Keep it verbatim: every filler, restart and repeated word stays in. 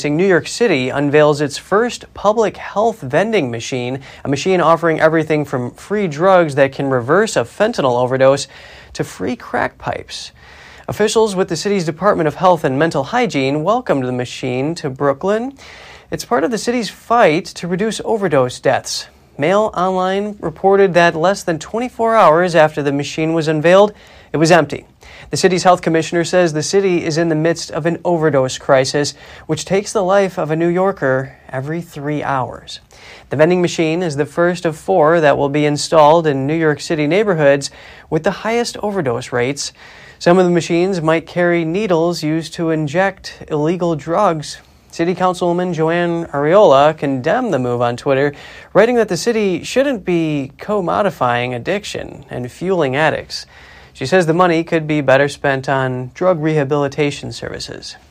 New York City unveils its first public health vending machine, a machine offering everything from free drugs that can reverse a fentanyl overdose to free crack pipes. Officials with the city's Department of Health and Mental Hygiene welcomed the machine to Brooklyn. It's part of the city's fight to reduce overdose deaths. Mail Online reported that less than twenty-four hours after the machine was unveiled, it was empty. The city's health commissioner says the city is in the midst of an overdose crisis, which takes the life of a New Yorker every three hours. The vending machine is the first of four that will be installed in New York City neighborhoods with the highest overdose rates. Some of the machines might carry needles used to inject illegal drugs. City Councilwoman Joanne Ariola condemned the move on Twitter, writing that the city shouldn't be commodifying addiction and fueling addicts. She says the money could be better spent on drug rehabilitation services.